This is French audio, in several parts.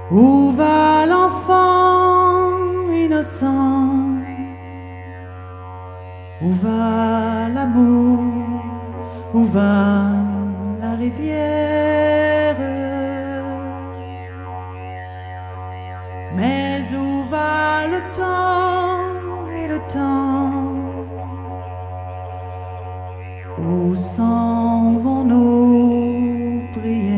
Où va l'enfant innocent? Où va l'amour? Où va la rivière? Mais où va le temps et le temps? Où s'en vont nos prières?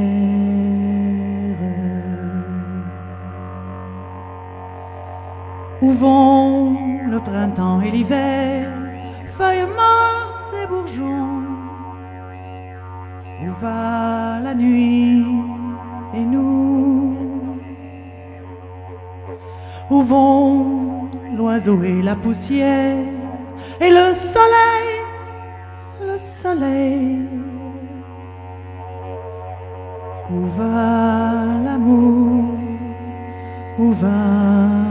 Où vont le printemps et l'hiver, feuilles mortes et bourgeons? Où va la nuit et nous? Où vont l'oiseau et la poussière et le soleil, le soleil? Où va l'amour? Où va